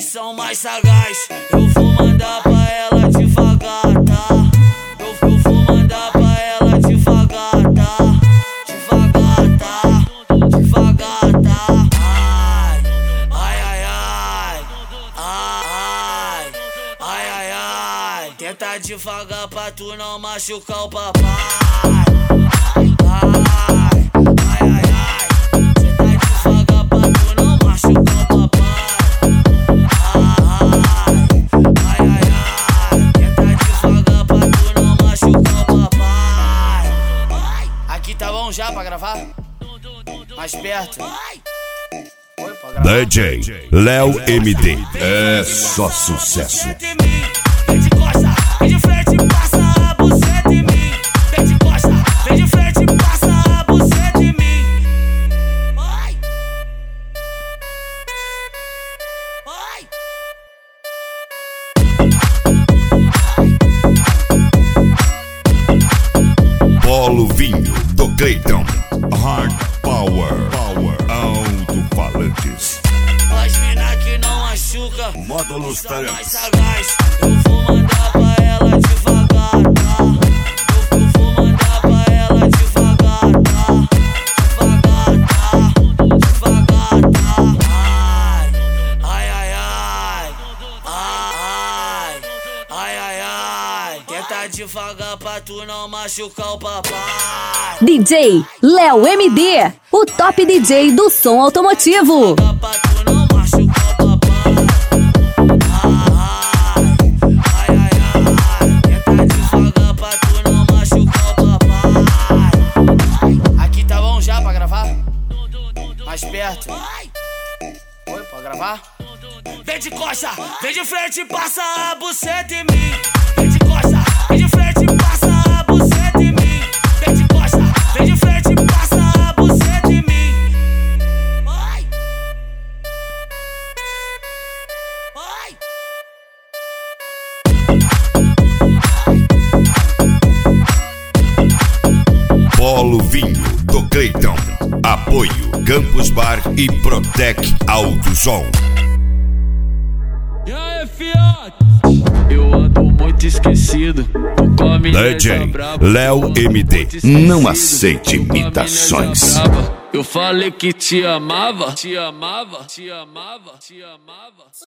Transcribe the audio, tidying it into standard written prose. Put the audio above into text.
são mais sagaz. Eu vou mandar pra ela devagar, tá? Eu vou mandar pra ela devagar, tá? Devagar, tá? Devagar, tá? Ai, ai, ai, ai, ai, ai, ai, ai. Tenta devagar pra tu não machucar o papai. Ai, ai, ai, ai. Tenta devagar pra tu não machucar o papai. Tá bom já pra gravar? Mais perto. Oi, pra gravar. DJ Léo MD. É só sucesso. Vem de costa, vem de frente, passa a buceta em mim. Vem de costa, vem de frente, passa a buceta em mim. Vai. Vai. Polo Vinho do Cleiton. Hard Power. Alto-falantes. As mina que não machuca, Módulos são mais talentos. sagaz. Eu vou mandar pra ela devagar, tá? Eu vou mandar pra ela devagar, tá? Devagar, tá? Devagar, tá? Ai, ai, ai, ai, ai, ai, ai. Tenta devagar pra tu não machucar o papai. DJ Léo MD, o top DJ do som automotivo. Pra tu não machucar o papai. Ai, ai, ai. Tenta devagar pra tu não machucar o papai. Aqui tá bom já pra gravar? Mais perto. Oi, pra gravar? Vem de costa, vem de frente, passa a buceta em mim. Vem de costa, vem de frente, passa a buceta em mim. Vem de costa, vem de frente, passa a buceta em mim. Vai. Vai. Polo Vinho do Cleiton. Apoio Campus Bar e Protec Alto Som. E aí, fiote? Eu ando muito esquecido. DJ Léo MD. Não aceite imitações. Eu falei que te amava, te amava, te amava, te amava.